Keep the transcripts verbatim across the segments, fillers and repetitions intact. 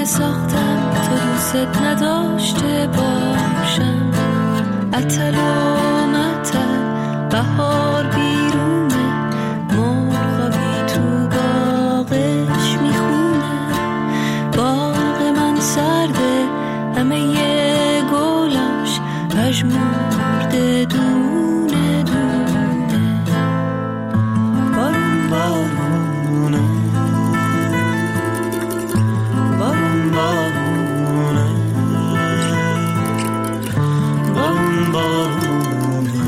ساختم تا دوست نداشته باشم. عطل و مطل بهار بیرونه، مرغابی تو باغش میخونه. باغ من سرده، همه یه گلاش پژمرده دونه دونه. بارون بارونه، بارون بارونه، بارون بارونه،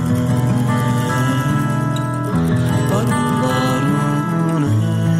بارون بارونه.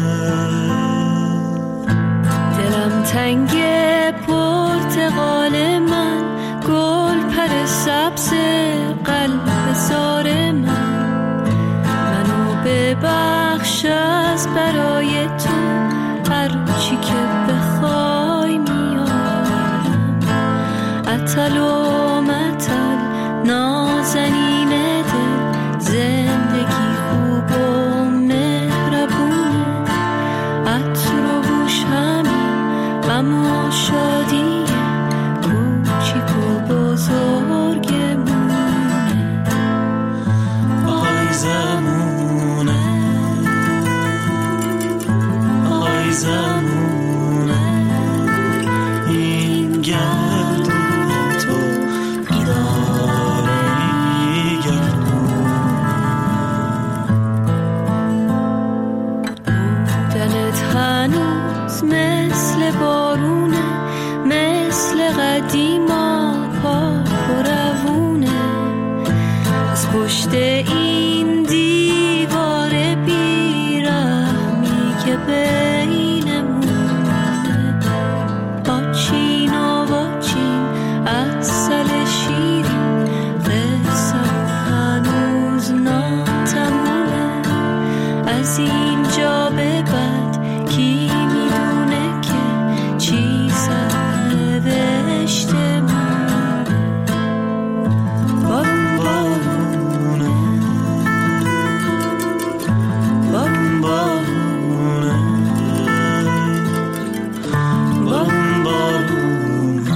دلم تنگه پرتقال من، گل پر سبز قلب زار من. منو ببخش از برای تو، هر چی که بخوای میارم. عطل و مطل نازنین دل، زندگی خوب و مهربونه. عطر و بوش همین غم و شادیه، کوچیک و بزرگمونه. آی زمونه، آی زمونه، این گردون تو بیداره گردونه. بودنت هنوز مثل بارونه، مثل قدیما پاک و روونه. از پشت این دیوار بیرحمی که بینمونه، آچین و واچین عسل شیرین، قصه هنوز ناتمومه. از اینجا به بعد کی میدونه که چی سرنوشته مونه. بارون بارونه، بارون بارونه، بارون بارونه،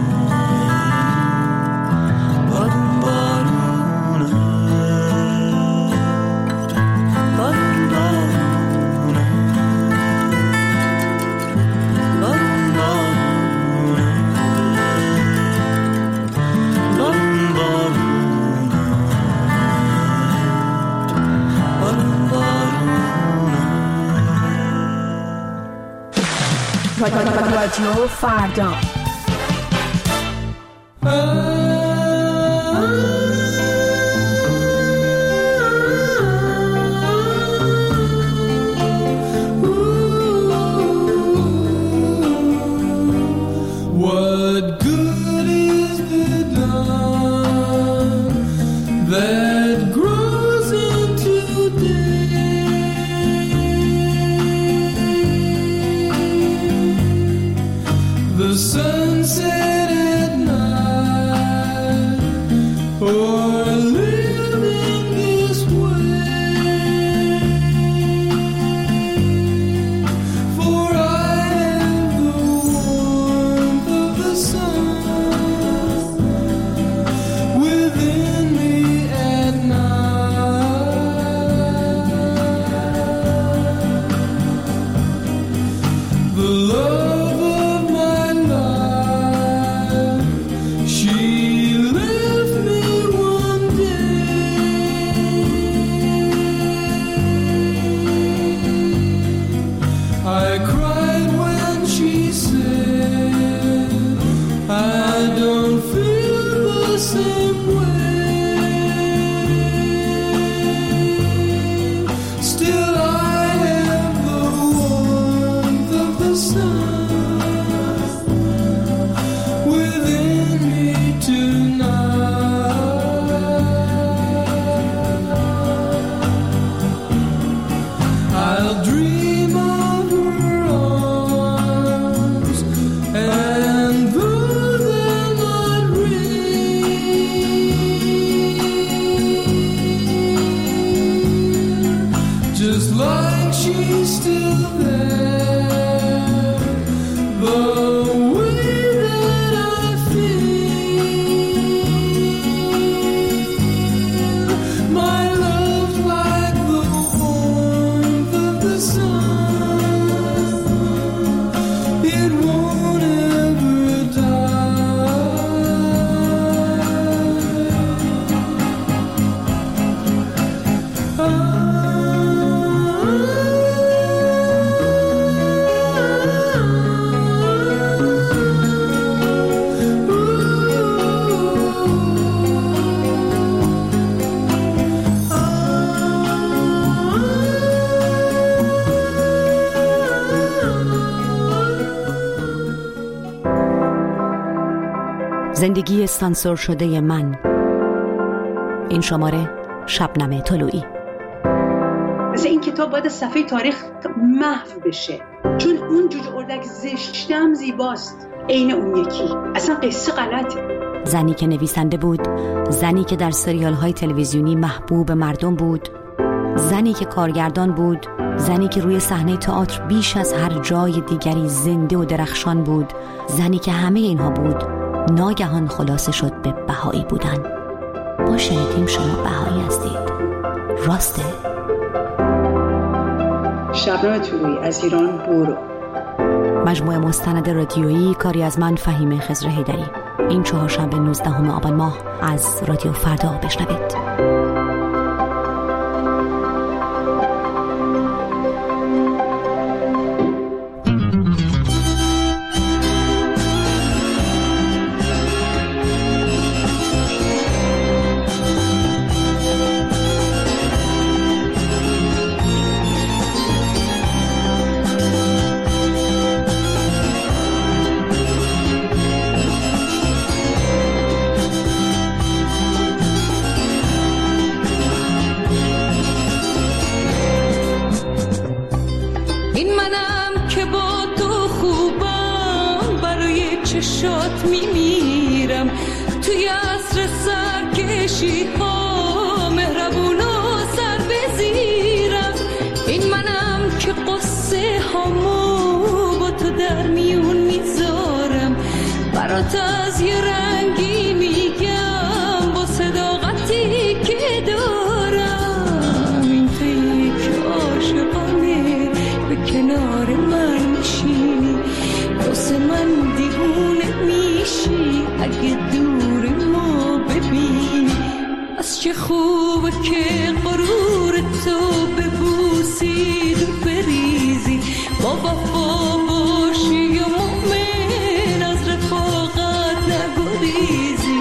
بارون بارونه، بارون بارونه، بارون بارونه، بارون بارونه، بارون بارونه. رادیو فردا. What good is the dawn that grows into day? The sunset at night, or living this way. For I have the warmth of the sun within me at night. The love of my life زندگی سانسور شده من. این شماره شبنم طلوعی. مثلا این کتاب باید صفحه تاریخ محو بشه، چون اون جوجه اردک زشتم زیباست عین اون یکی. اصلا قصه غلطه. زنی که نویسنده بود، زنی که در سریال های تلویزیونی محبوب مردم بود، زنی که کارگردان بود، زنی که روی صحنه تئاتر بیش از هر جای دیگری زنده و درخشان بود، زنی که همه اینها بود، ناگهان خلاصه شد به بهایی بودن. ما شنیدیم شما بهایی هستید. راسته؟ شبنم طلوعی از ایران برو. مجموعه مستند رادیویی، کاری از من فهیمه خضر حیدری. این چهارشنبه نوزدهم آبان ماه از رادیو فردا بشنوید. چشات میمیرم توی عصر سرکشی ها، مهربون و سر بزیرم. این منم که قصه هامو با تو در میون میذارم، برات از یه رنگی میگم با صداقتی که دارم. این تویی که عاشقانه به کنار من میشی، واسه من دیوونه میشی اگه دور ما ببینی. از چه خوبه که غرور تو ببوسی دور بریزی، با وفا باشی و مؤمن از رفاقت نگریزی.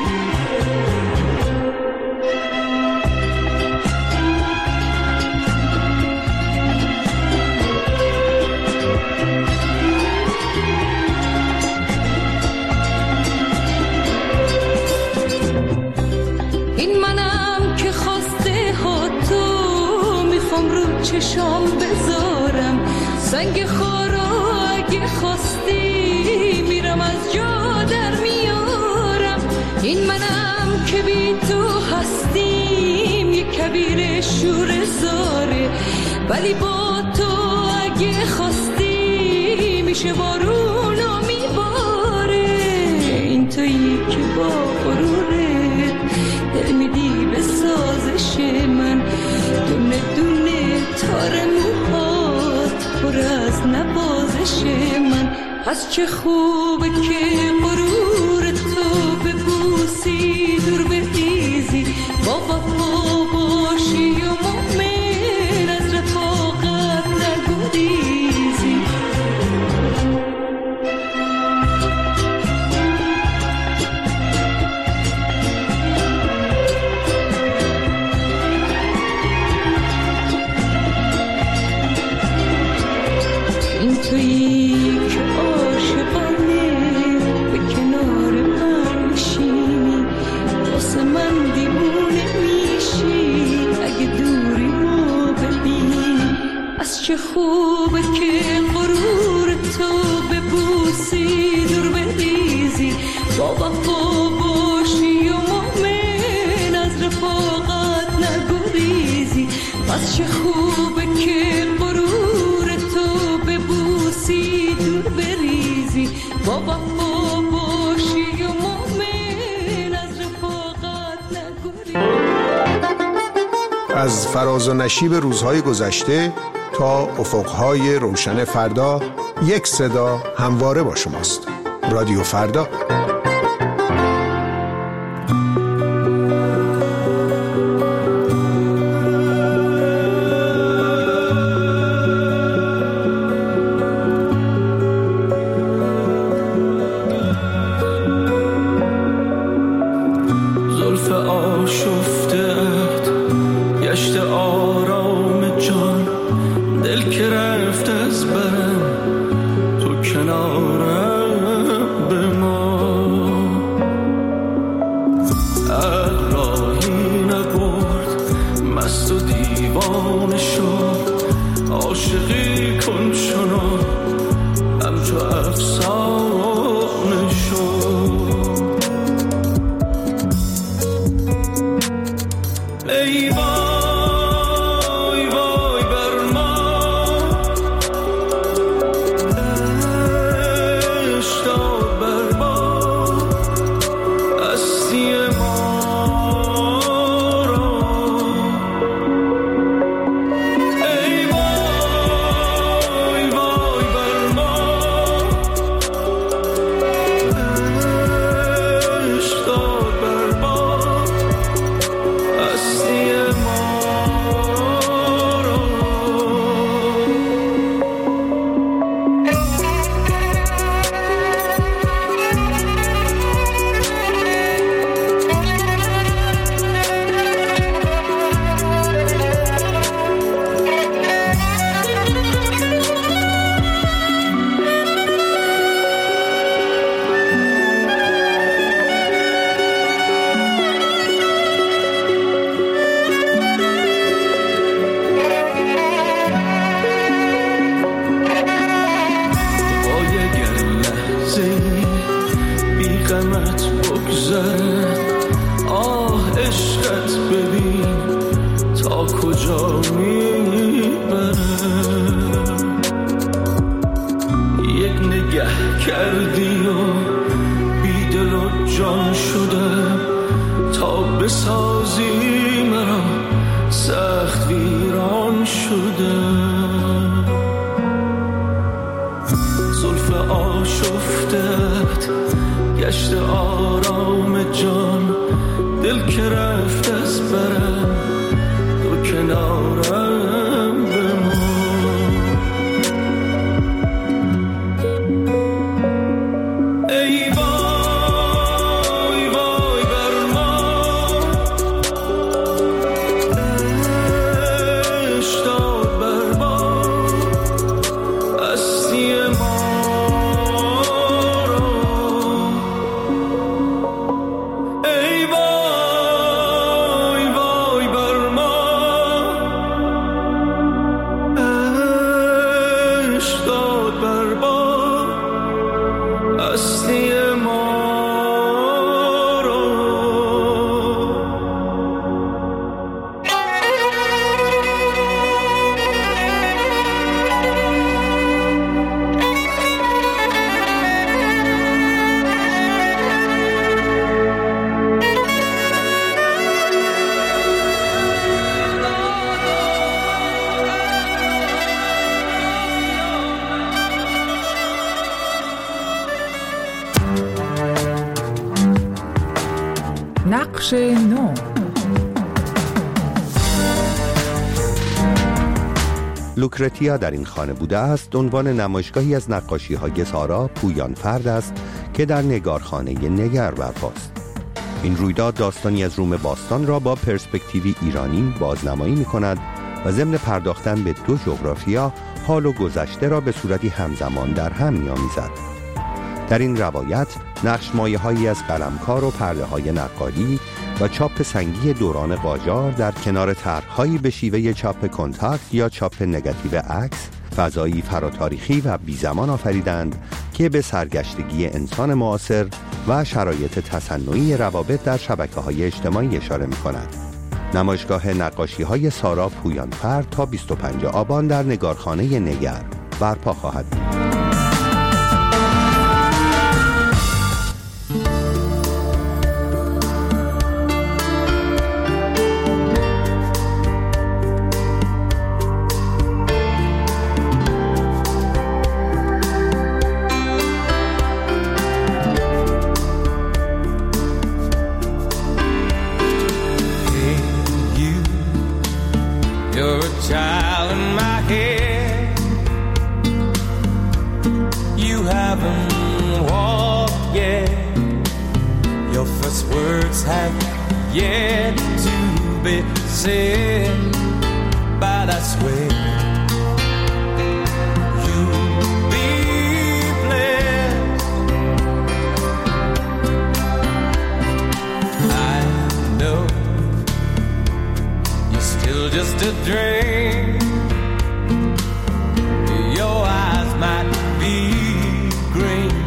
چشام بذارم سنگ خارو، اگه خواستی میرم از جا در میارم. این منم که بی تو هستیم یک کبیر شور زاره، ولی با تو اگه خواستی میشه بارونو میباره. این تویی که با غرورت دل میدی به سازش من، دونه دونه تار موهات پر از نوازش من. از چه خوبه که غرور تو ببوسی دور بریزی، با وفا باشی و مؤمن از رفاقت نگریزی. این تویی که عاشقانه به کنار من میشینی، واسه من دیوونه میشی اگه دوری ما ببینی. از چه خوبه که غرور تو ببوسی دور بریزی، با وفا باشی و مؤمن از رفاقت نگریزی. از چه خوبه که غرور تو ببوسی دور بریزی، با وفا باشی و مؤمن از رفاقت نگریزی. از فراز و نشیب روزهای گذشته تا افقهای روشن فردا، یک صدا همواره با شماست. رادیو فردا. افسانه شد. ای وای وای بر ما، عشق داد بر ما هستی ما را. ای وای وای بر ما، عشق داد بر ما هستی ما را. با یک لحظه بی غمت بگذره، آه عشقت ببین تا کجا میبره. یک نگه کردی و بی دل و جان شده، تا بسازی مرا سخت ویران شده. زلف آشفتت گشت آرام جان، دل که رفت از برم تو کنارم بمان. ای وای وای بر ما، عشق داد بر ما هستی ما را. ای وای وای بر ما، عشق داد بر ما هستی ما را. نقش نو. لوکرتیا در این خانه بوده است عنوان نمایشگاهی از نقاشی‌های سارا پویانفرد است که در نگارخانه نگر برپاست. این رویداد داستانی از روم باستان را با پرسپکتیوی ایرانی بازنمایی می‌کند و ضمن پرداختن به دو جغرافیا، حال و گذشته را به صورتی همزمان در هم می‌آمیزد. در این روایت نقش مایه‌هایی از قلمکار و پرده‌های نقالی و چاپ سنگی دوران قاجار در کنار طرح‌هایی به شیوه چاپ کنتاکت یا چاپ نگاتیو عکس، فضایی فراتاریخی و بی‌زمان آفریدند که به سرگشتگی انسان معاصر و شرایط تصنعی روابط در شبکه‌های اجتماعی اشاره می‌کند. نمایشگاه نقاشی‌های سارا پویانفرد تا بیست و پنجم آبان در نگارخانه نگر برپا خواهد بود. You're a child in my head. You haven't walked yet. Your first words have yet to be said. But I swear you'll be blessed. I know you're still just a dream. Your eyes might be green,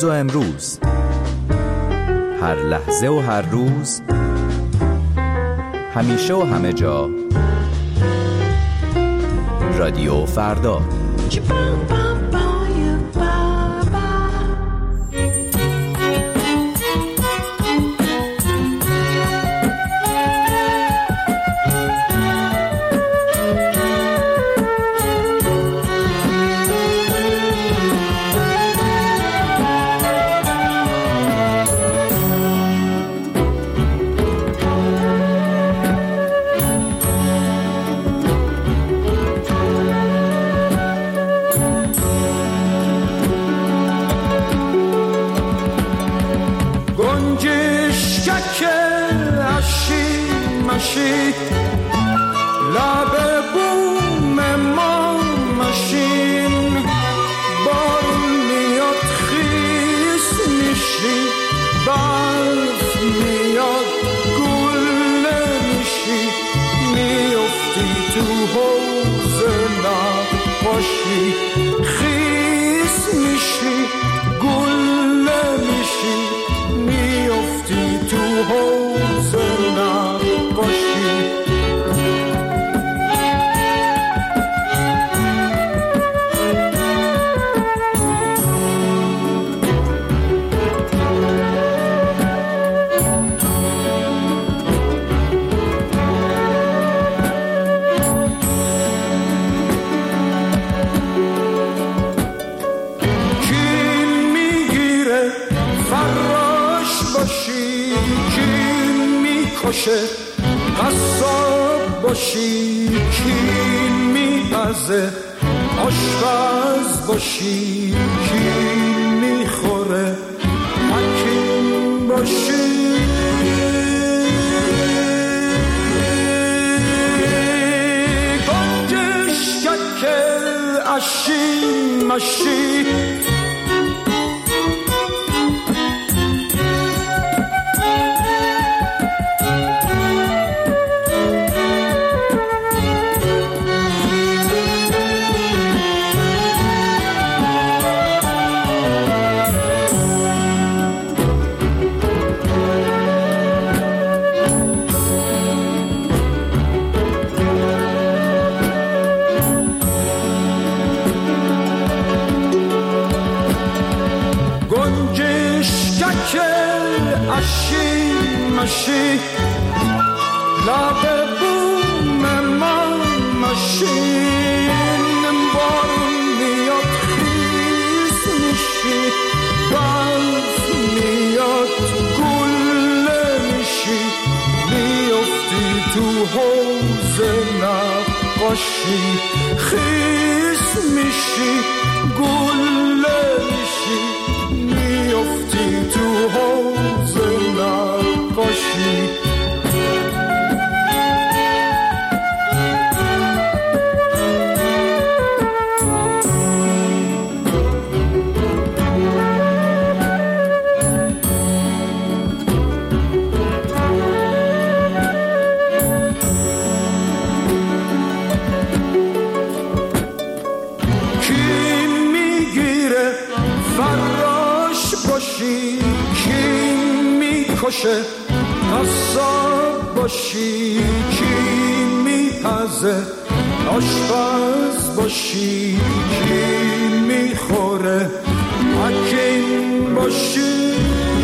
دیروز و امروز، هر لحظه و هر روز، همیشه و همه جا. رادیو فردا. لب بوم ما ماشین، بارون میاد خیس میشی، برف میاد گل نمیشی، میافتی تو حوض نقاشی، خیس میشی گل نمیشی، میافتی تو حوض نقاشی. قصاب باشی کین میپزه، آشپز باشی کین میخوره، حکیم باشی گنجش ککل اشی مشی. اشی مشی لب بوم ما ماشین، بارون میاد خیس میشی، برف میاد گل نمیشی، میافتی تو حوض نقاشی، خیس میشی گل نمیشی، میافتی تو حوض نقاشی. کی میگیره فراش باشی، کی میکشه قصاب باشی، کی میپزه آشپز باشی، کی میخوره حکیم باشی.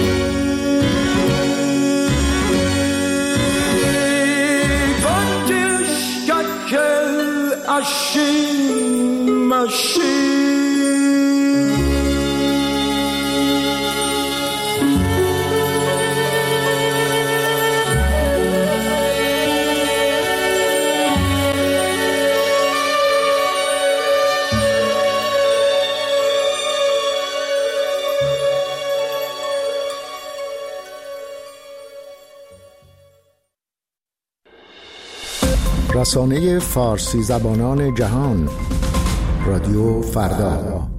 گنجش ککل اشی مشی. رسانه فارسی زبانان جهان، رادیو فردا.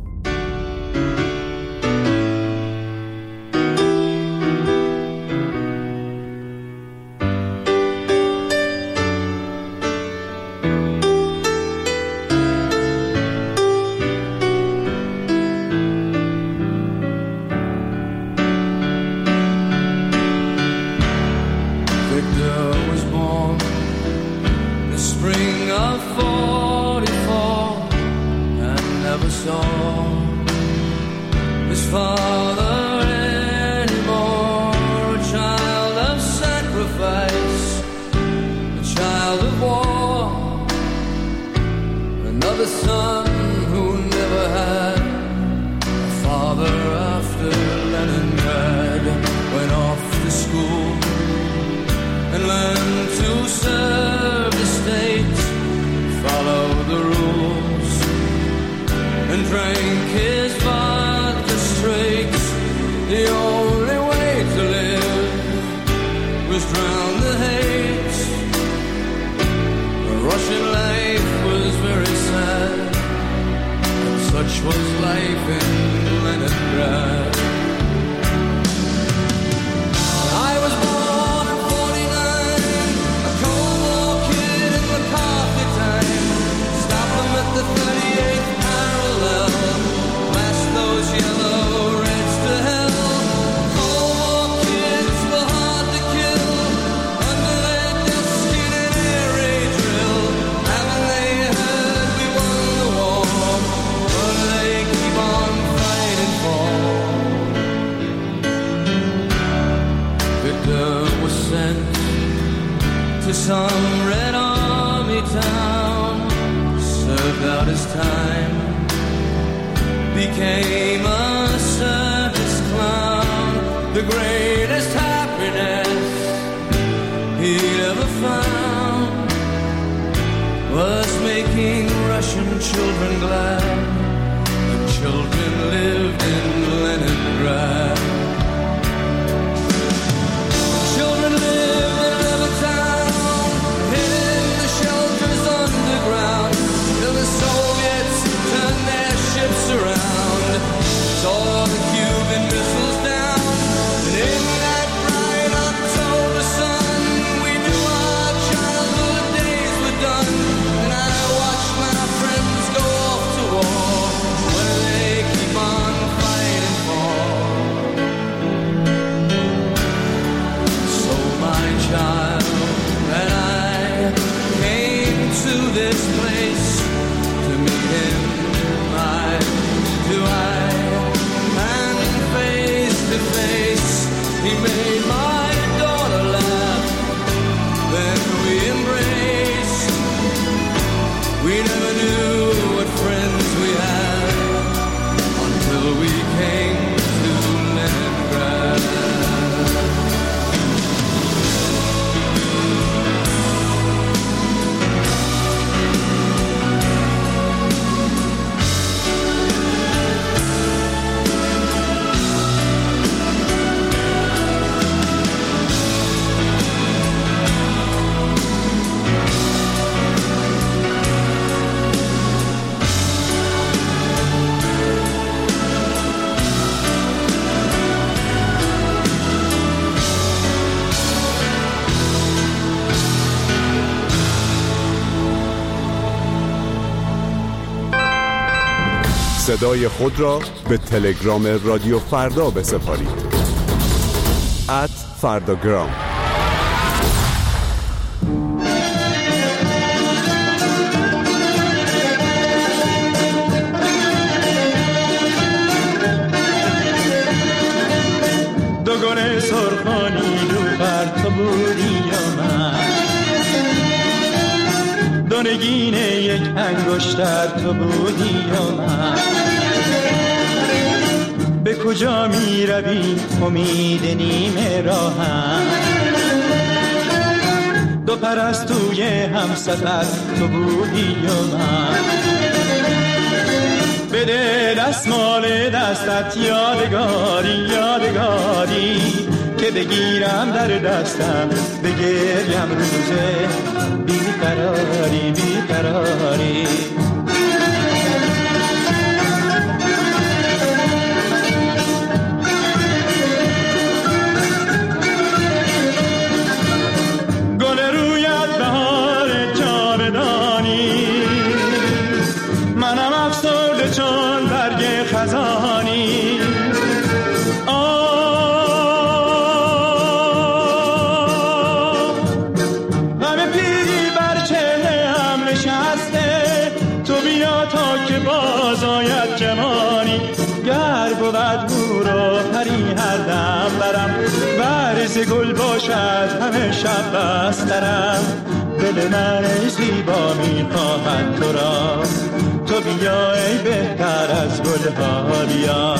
Victor was born in the spring of forty-four and never saw his father anymore. A child of sacrifice, a child of war, another son who never had a father after Leningrad. Went off to school and learned to serve the state, follow the rules, and drank his vodka straight. The only way to live was drown the hate. The Russian life was very sad, and such was life in Leningrad. I was born in forty-nine, a Cold War kid in McCarthy time. Stop them at the thirty-eighth parallel, blast those yellow reds to hell. Cold War kids were hard to kill, under their desk in an air raid drill. Haven't they heard we won the war? What do they keep on fighting for? Victor was sent to some Red Army town, served out his time, became a circus clown. The greatest happiness he ever found was making Russian children glad. The children lived in Leningrad. Children lived in Levittown, hid in the shelters underground, till the Soviets turned their ships around, tore the Cuban missiles down. And in that bright October sun, we knew our childhood days were done. And I watched my friends go off to war. What do they keep on fighting for? So my child and I came to this place to meet him eye to eye and face to face. He made my daughter laugh, then we embraced. We never knew what friends we had until we came to Leningrad. صدای خود را به تلگرام رادیو فردا بسپارید. ات فرداگرام. دو گل سرخانی رو بر تو بودی یا من، دو نگین یک انگشتر تو بودی یا من. به کجا می روی امید نیمه راهم، دو پرستوی هم سفر تو بودی یا من. بده دستمال دستت یادگاری یادگاری، که بگیرم در دستم بگریم روزه بیقراری بیقراری. گل رویت بهار جاودانی، منم افسرده چون برگ خزانی. همه شب بسترم، دل من زیبا میخواهد تو را، تو بیا ای بهتر از گلها بیا.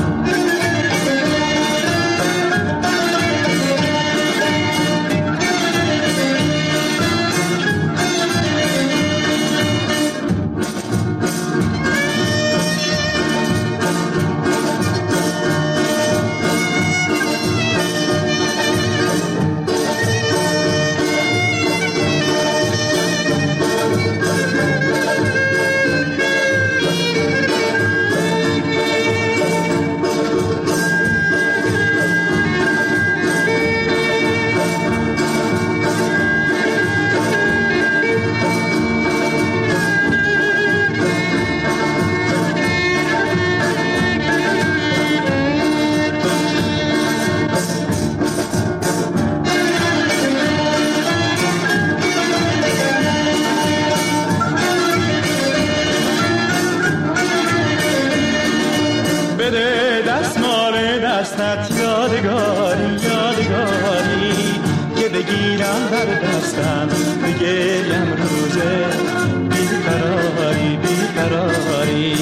دستت یادگاری یادگاری که بگیرم بر دستم بگریم روزه بیقراری بیقراری.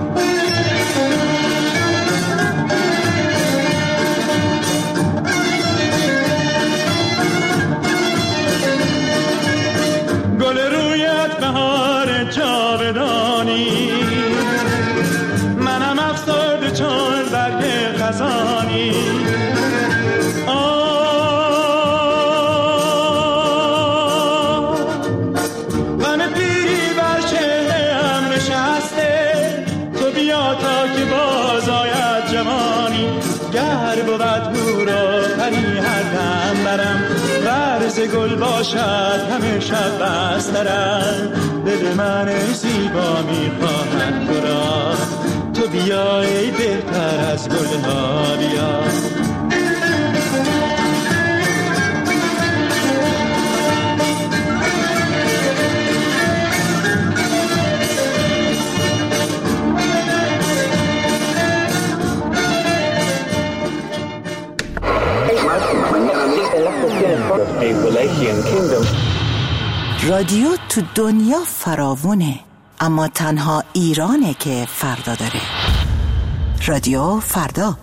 گل رویت بهار جاودانی، منم افسرده چون برگ خزانی. آه غم پیری بر چهره‌ام نشسته، تو بیا تا که باز آید جوانی. گر بود هورا پری هر دم برم، ورز گل باشد همه شب بسترم، دل من زیبا میخواهد تو را، تو بیا ای بهتر از گلها بیا. رادیو تو دنیا فراوونه، اما تنها ایرانه که فردا داره. رادیو فردا.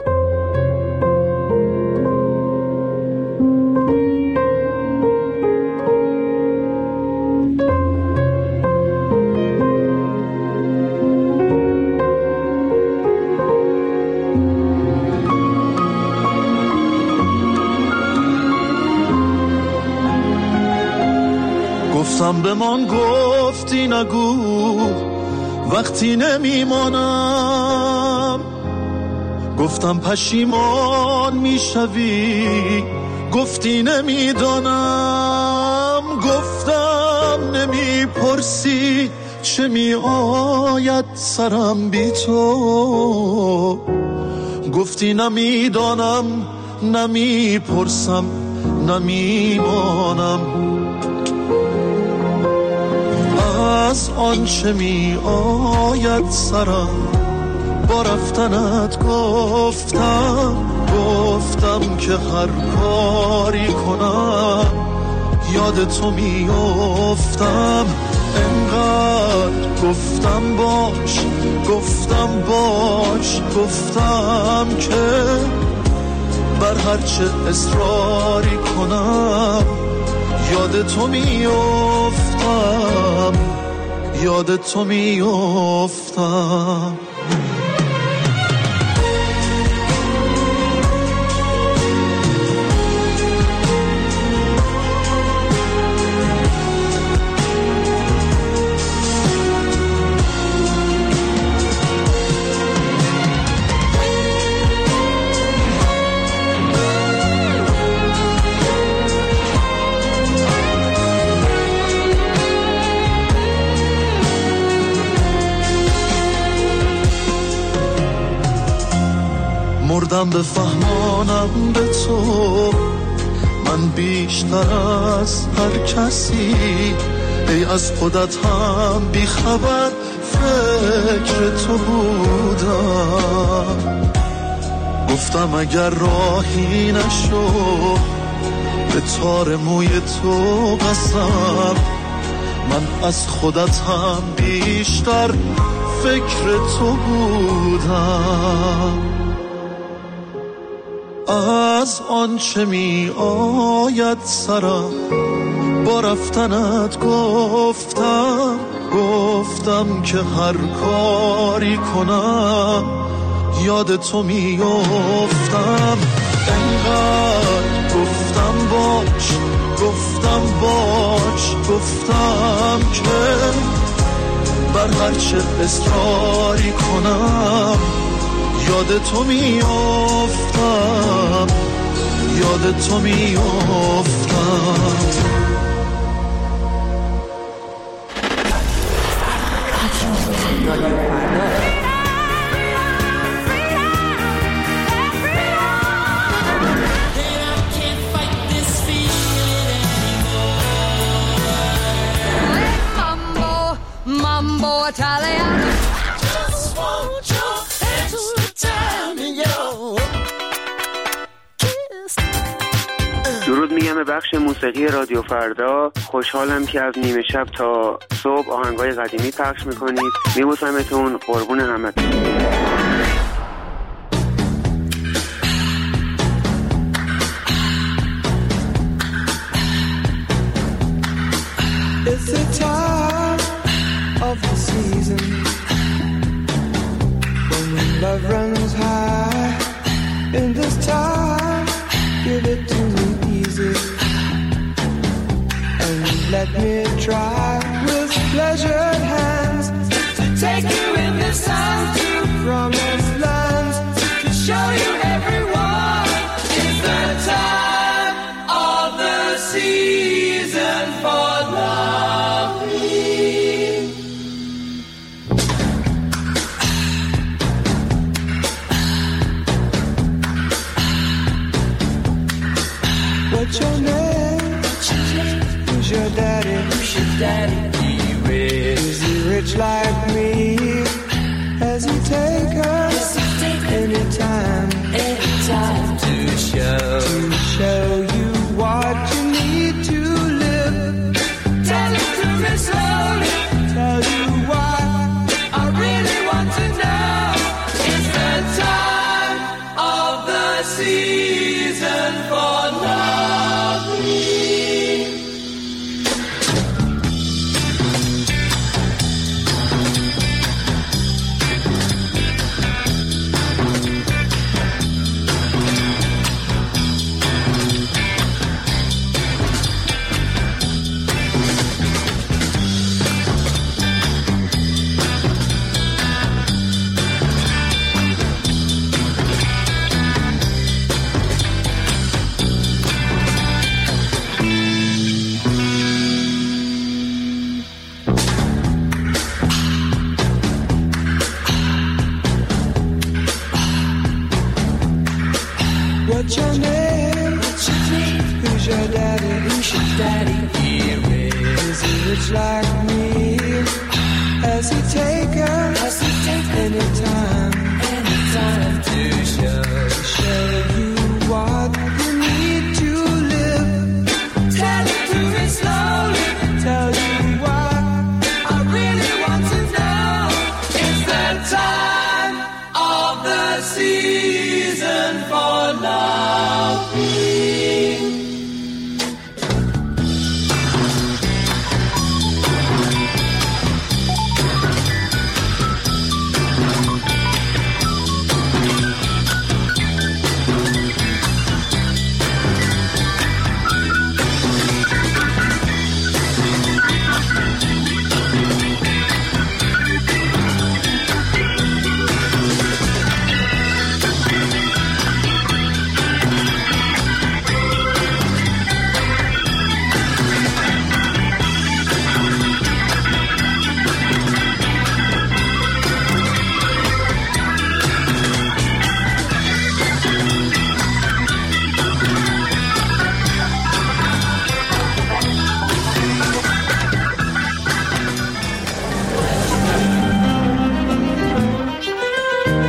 گفتم به من گفتی نگو وقتی نمیمانم، گفتم پشیمان میشوی گفتی نمیدانم، گفتم نمیپرسی چه میآید سرم بی تو، گفتی نمیدانم نمیپرسم نمیمانم. از آنچه می آید سرم با رفتنت گفتم، گفتم که هر کاری کنم یاد تو می افتم. انقدر گفتم باش گفتم باش گفتم که بر هرچه اصراری کنم یاد تو می افتم یاد تو می افتم. مردم بفهمانم به تو من بیشتر از هر کسی، ای از خودت هم بی خبر فکر تو بودم. گفتم اگر راهی نشد به تار موی تو قسم، من از خودتم بیشتر فکر تو بودم. از آنچه می آید سرم با رفتنت گفتم، گفتم که هر کاری کنم یاد تو می افتم. انقدر گفتم باش، گفتم باش، گفتم که بر هر چه اصراری کنم یاد تو می افتم، یاد تو می افتم. درود میگم به بخش موسیقی رادیو فردا. خوشحالم که از نیمه شب تا صبح آهنگای قدیمی پخش میکنید. میبوسمتون، قربون همتون. It's the time of the season when love runs high. In this time, give it to me easy and let me try with pleasured hands to take you in the sun to promised lands, to show you everyone. It's the time of the season for loving. What's your name? Who's your daddy? Who's your daddy? He rich. Is he rich like me? Has he take us anytime? Anytime to show to show you what you need to live. Tell it to me slowly. Tell you what I really want to know. It's the time of the season for loving. What's your name? What's your name? Who's your daddy? Who's your daddy? He rich. Is he rich like me? Has he taken? Has he taken anytime? Anytime to show, show you what you need to live. Tell it to me slowly. Tell you what I really want to know. It's the time of the season for loving. انتراکت.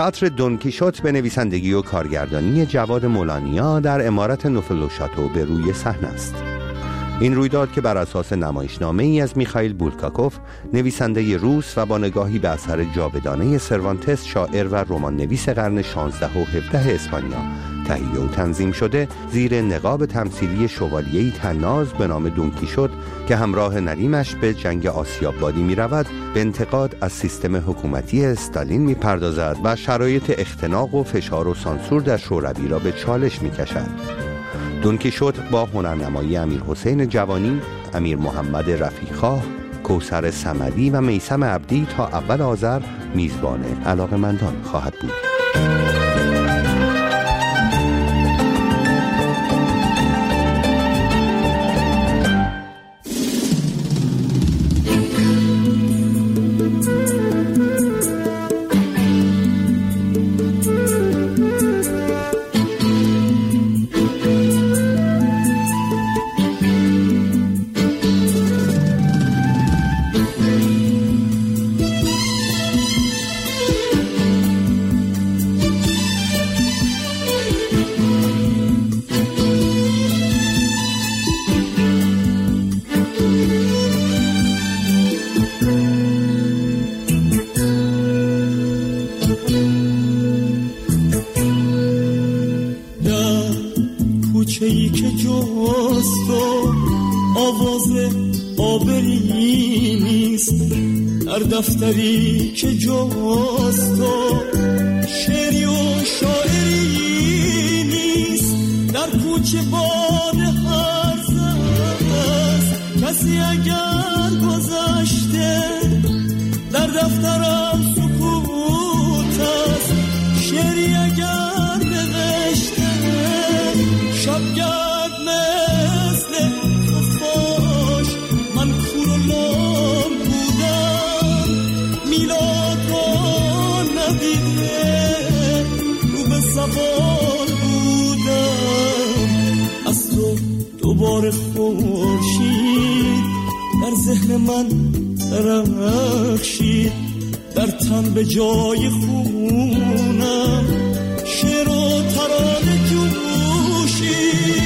تئاتر دون کیشوت به نویسندگی و کارگردانی جواد مولانیا در عمارت نوفل و شاتو به روی صحنه است. این رویداد که بر اساس نمایشنامه ای از میخائیل بولگاکوف، نویسنده روس و با نگاهی به اثر جاودانه سروانتس، شاعر و رمان نویس قرن شانزده و هفده اسپانیا تهیه و تنظیم شده، زیر نقاب تمثیلی شوالیه‌ای طناز به نام دون کیشوت که همراه ندیمش به جنگ آسیابادی می رود، به انتقاد از سیستم حکومتی استالین می پردازد و شرایط اختناق و فشار و سانسور در شوروی را به چالش می کشد. دون کیشوت با هنرنمایی امیر حسین جوانی، امیر محمد رفیق‌خواه، کوثر صمدی و میثم عبدی تا اول آذر میزبان علاقه‌مندان خواهد بود. کوچه‌ای که جست و آواز آبری نیست، در دفتری که جست و شعری و شاعری نیست، در کوچه باد هرزه است، کسی اگر گذشته در دفترم سکوت است، شعری اگر نوشته شبگرد مثل خفاش، من کور و لام بودم، میلاد رو ندیده رو به زبان بودم، از تو دوباره خورشید در ذهن من درخشید، در تن به جای خونم شعر و ترانه جوشید.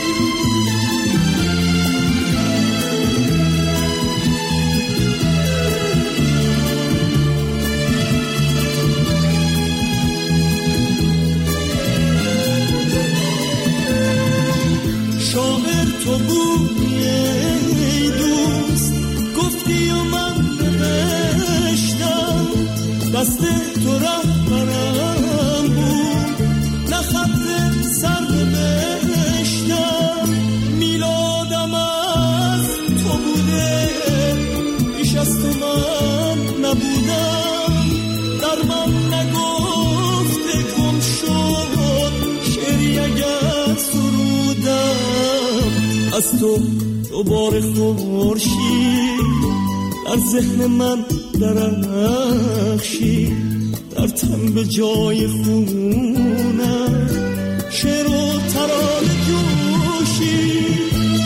شاعر تو بودی ای دوست، گفتی و من نوشتم، دست تو رهبرم بود، نه خط سر نوشتم، میلادم از تو بوده، بیش از تو من نبودم، در من نگفته گم شد، شعری اگر سرودم، از تو دوباره خورشید در ذهن من درخشید، در تن به جای خونم شعر و ترانه جوشید.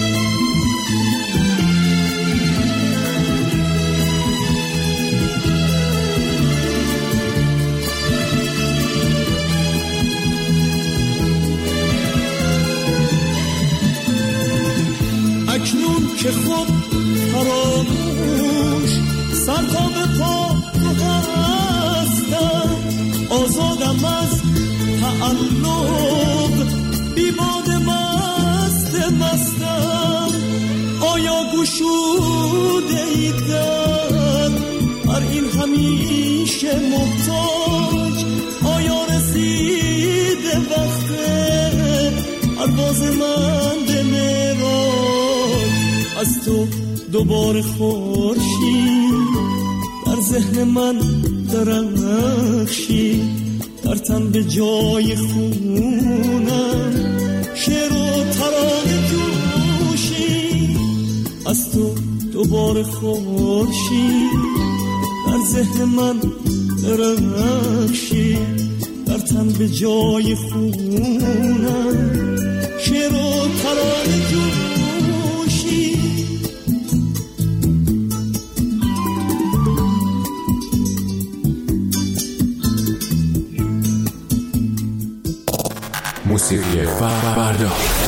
اکنون که خود فراموش سر تا به پا تو هستم، آزادم از تعلق، بی باد مست مستم، آیا گشوده ای در هر این همیشه محتاج، آیا رسیده وقت پرواز من به معراج، از تو دوباره خورشید در ذهن من درخشید، در تن به جای خونم شعر و ترانه جوشید، از تو دوباره خورشید در ذهن من درخشید، در تن به جای خونم شعر و ترانه جوشید. موسیقی فردا.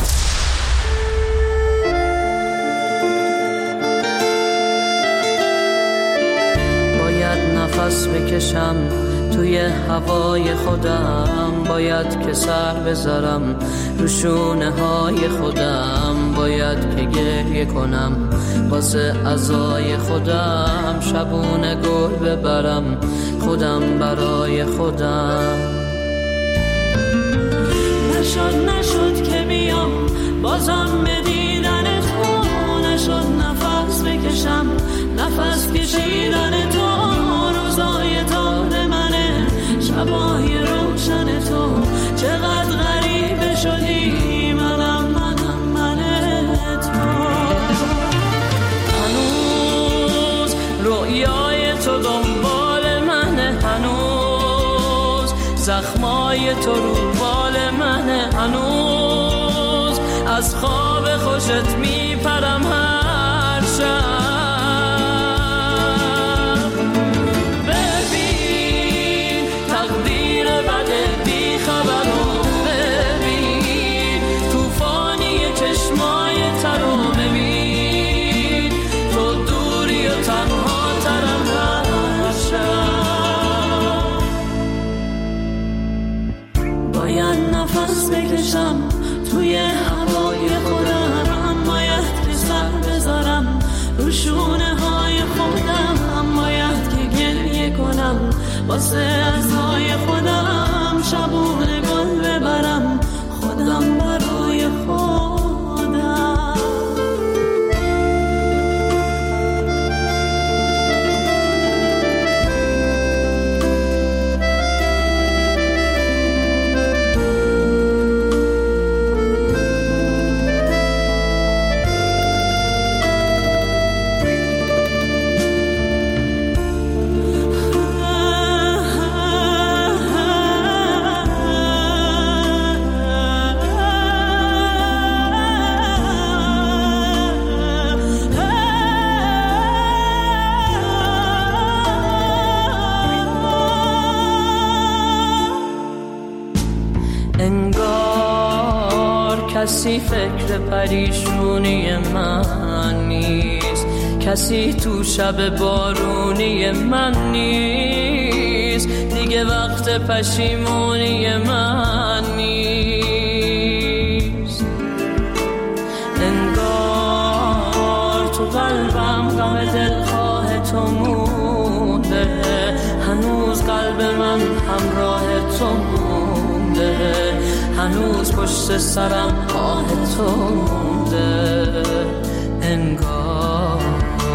باید نفس بکشم توی هوای خودم، باید که سر بذارم رو شونه های خودم، باید که گریه کنم واسه عزای خودم، شبونه گل ببرم خودم برای خودم. نشد نشد که بیام بازم به دیدن تو، نشد نفس بکشم نفس کشیدن تو، روزای تار منه شبای روشن تو، چقدر غریبه شدی منم منم من تو. هنوز رویای تو دنبال منه، هنوز زخمای تو رو بال منه، هنوز از خواب خوشت میپرم هر شب. بکشم توی هوای خودم، باید که سر بذارم رو شونه های خودم، باید که گریه کنم واسه عزای خودم، شبونه گل ببرم خودم برای خودم. کسی فکر پریشونی من نیست، کسی تو شب بارونی من نیست، دیگه وقت پشیمونی من نیست. انگار تو قلبم غم دلخواه تو مونده، هنوز قلب من همراه تو مونده، هنوز پشت سرم آه تو مونده. انگار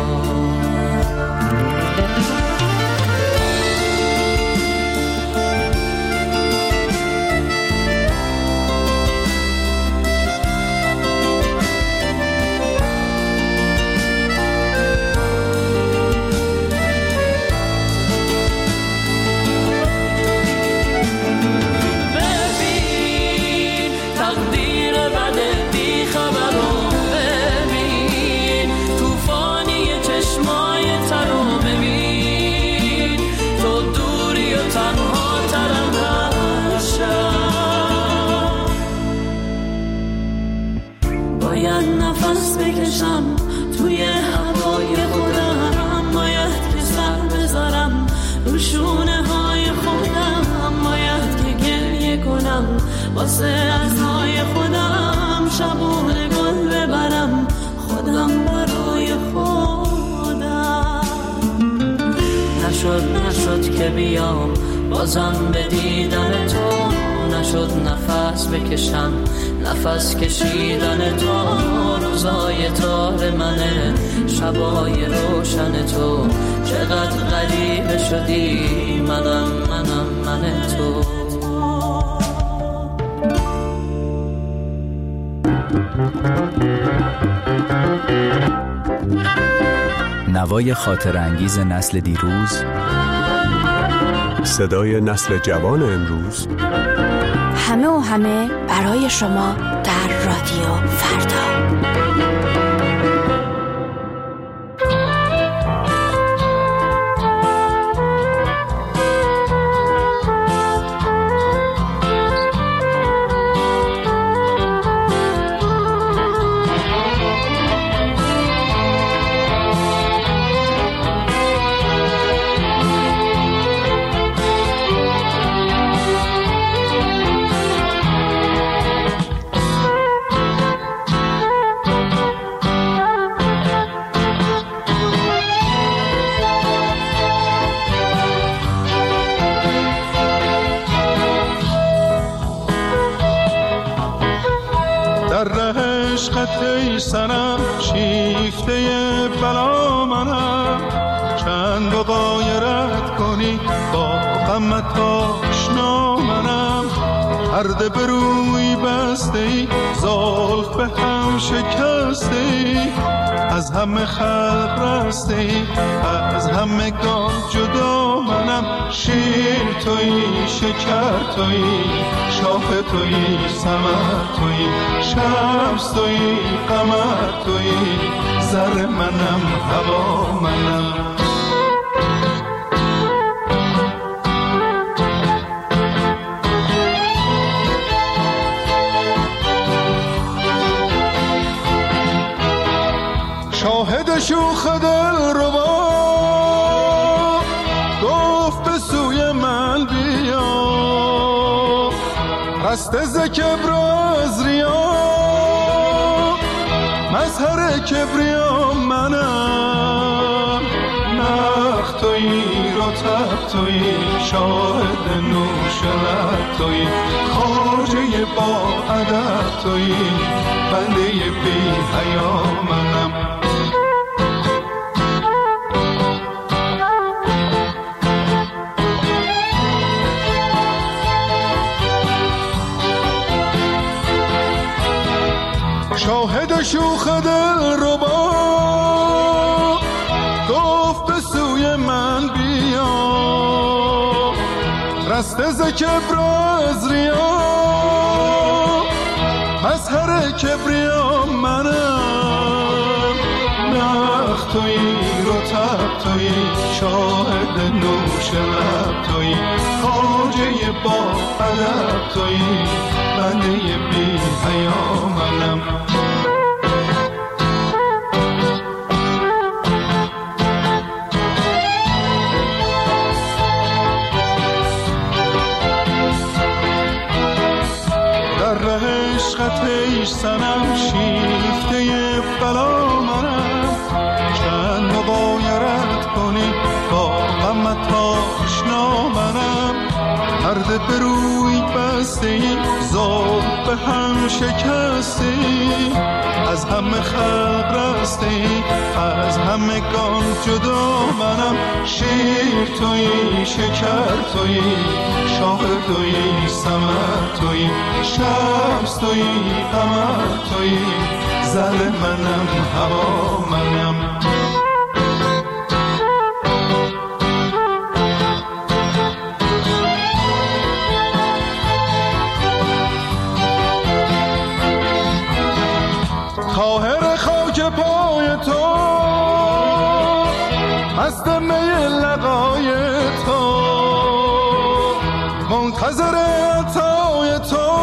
بکشم توی هوای خودم، باید که سر بذارم رو شونه های خودم، باید که گریه کنم واسه عزای خودم، شبونه گل ببرم خودم برای خودم. نشد نشد که بیام بازم به دیدن تو، نشد نفس بکشم نفس کشیدن تو، روزای تار منه شبای روشن تو، چقدر غریبه شدی منم منم من تو. نوای خاطر انگیز نسل دیروز، صدای نسل جوان امروز، همه و همه برای شما در رادیو فردا. در ره عشقت ای صنم شیفته بلا منم، چند بغایرت کنی با غمت آشنا منم. پرده به روی بسته ای زلف به هم شکسته ای، از همه خلق رسته ای از همه گان جدا منم. شیر تویی شکر تویی شاخ تویی ثمر تویی شمس تویی قمر تویی زر منم هوا منم. شاهد شوخ دل ربا گفت به سوی من بیا، رسته ز کبر از ریا مظهر کبریا منم. نخ تویی رطب تویی شاهد نوش لب تویی خواجه با ادب تویی بنده بی حیا منم. شاهد شوخ دل ربا گفت به سوی من بیا، رسته ز کبر از ریا مظهر کبریا منم. نخ تویی رطب تویی شاهد نوش لب تویی خواجه با ادب تویی بنده بی حیا منم. در ره عشقت ای صنم شیفته بلا منم، چند مغایرت کنی با غمت آشنا منم. پرده به روی بسته ای زلف به هم شکسته ای، از همه خلق رسته ای از همه گان جدا منم. شیر تویی شکر تویی شاخ تویی ثمر تویی شمس تویی قمر تویی زر منم هوا منم. طاهر خاک پای تو مست می لقای تو، منتظر عطای تو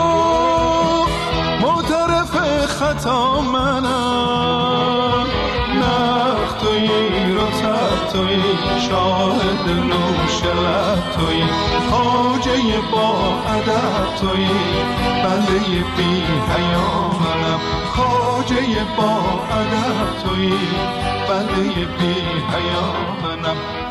معترف خطا منم. نخ تویی رطب تویی شاهد نوش لب تویی خواجه با ادب تویی بنده بی حیا منم. خواجه با ادب تویی بنده بی حیا منم.